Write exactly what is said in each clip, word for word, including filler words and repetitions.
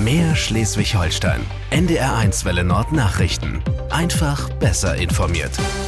Mehr Schleswig-Holstein. N D R eins Welle Nord Nachrichten. Einfach besser informiert.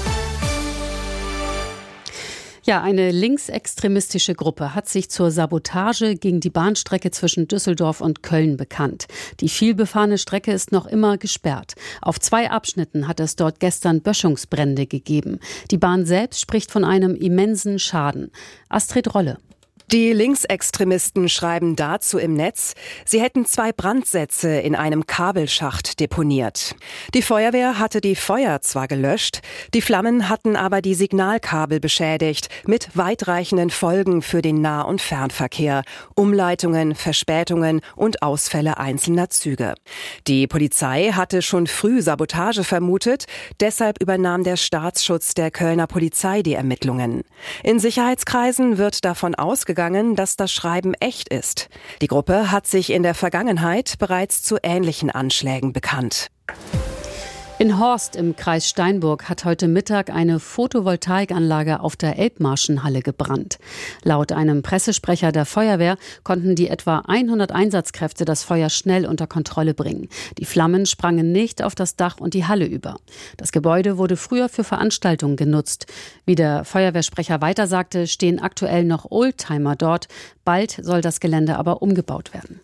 Ja, eine linksextremistische Gruppe hat sich zur Sabotage gegen die Bahnstrecke zwischen Düsseldorf und Köln bekannt. Die vielbefahrene Strecke ist noch immer gesperrt. Auf zwei Abschnitten hat es dort gestern Böschungsbrände gegeben. Die Bahn selbst spricht von einem immensen Schaden. Astrid Rolle. Die Linksextremisten schreiben dazu im Netz, sie hätten zwei Brandsätze in einem Kabelschacht deponiert. Die Feuerwehr hatte die Feuer zwar gelöscht, die Flammen hatten aber die Signalkabel beschädigt, mit weitreichenden Folgen für den Nah- und Fernverkehr, Umleitungen, Verspätungen und Ausfälle einzelner Züge. Die Polizei hatte schon früh Sabotage vermutet, deshalb übernahm der Staatsschutz der Kölner Polizei die Ermittlungen. In Sicherheitskreisen wird davon ausgegangen, dass das Schreiben echt ist. Die Gruppe hat sich in der Vergangenheit bereits zu ähnlichen Anschlägen bekannt. In Horst im Kreis Steinburg hat heute Mittag eine Photovoltaikanlage auf der Elbmarschenhalle gebrannt. Laut einem Pressesprecher der Feuerwehr konnten die etwa hundert Einsatzkräfte das Feuer schnell unter Kontrolle bringen. Die Flammen sprangen nicht auf das Dach und die Halle über. Das Gebäude wurde früher für Veranstaltungen genutzt. Wie der Feuerwehrsprecher weiter sagte, stehen aktuell noch Oldtimer dort. Bald soll das Gelände aber umgebaut werden.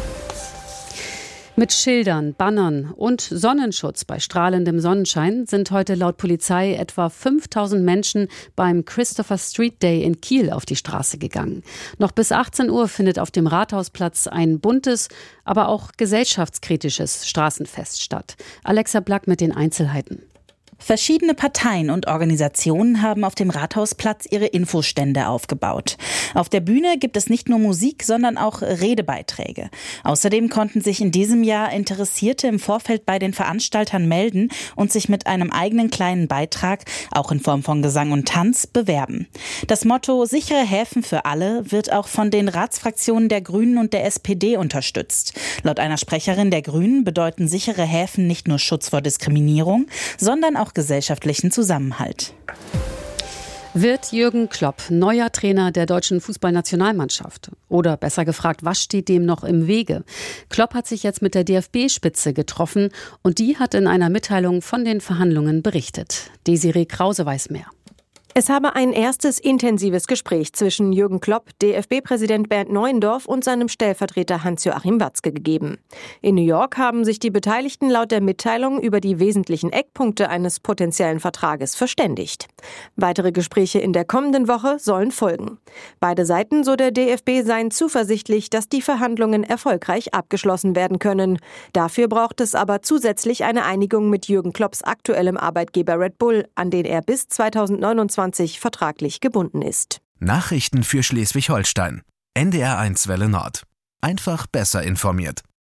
Mit Schildern, Bannern und Sonnenschutz bei strahlendem Sonnenschein sind heute laut Polizei etwa fünftausend Menschen beim Christopher Street Day in Kiel auf die Straße gegangen. Noch bis achtzehn Uhr findet auf dem Rathausplatz ein buntes, aber auch gesellschaftskritisches Straßenfest statt. Alexa Black mit den Einzelheiten. Verschiedene Parteien und Organisationen haben auf dem Rathausplatz ihre Infostände aufgebaut. Auf der Bühne gibt es nicht nur Musik, sondern auch Redebeiträge. Außerdem konnten sich in diesem Jahr Interessierte im Vorfeld bei den Veranstaltern melden und sich mit einem eigenen kleinen Beitrag, auch in Form von Gesang und Tanz, bewerben. Das Motto "Sichere Häfen für alle" wird auch von den Ratsfraktionen der Grünen und der S P D unterstützt. Laut einer Sprecherin der Grünen bedeuten sichere Häfen nicht nur Schutz vor Diskriminierung, sondern auch gesellschaftlichen Zusammenhalt. Wird Jürgen Klopp neuer Trainer der deutschen Fußballnationalmannschaft? Oder besser gefragt, was steht dem noch im Wege? Klopp hat sich jetzt mit der D F B-Spitze getroffen und die hat in einer Mitteilung von den Verhandlungen berichtet. Desiree Krause weiß mehr. Es habe ein erstes intensives Gespräch zwischen Jürgen Klopp, D F B-Präsident Bernd Neuendorf und seinem Stellvertreter Hans-Joachim Watzke gegeben. In New York haben sich die Beteiligten laut der Mitteilung über die wesentlichen Eckpunkte eines potenziellen Vertrages verständigt. Weitere Gespräche in der kommenden Woche sollen folgen. Beide Seiten, so der D F B, seien zuversichtlich, dass die Verhandlungen erfolgreich abgeschlossen werden können. Dafür braucht es aber zusätzlich eine Einigung mit Jürgen Klopps aktuellem Arbeitgeber Red Bull, an den er bis zweitausendneunundzwanzig vertraglich gebunden ist. Nachrichten für Schleswig-Holstein. N D R eins Welle Nord. Einfach besser informiert.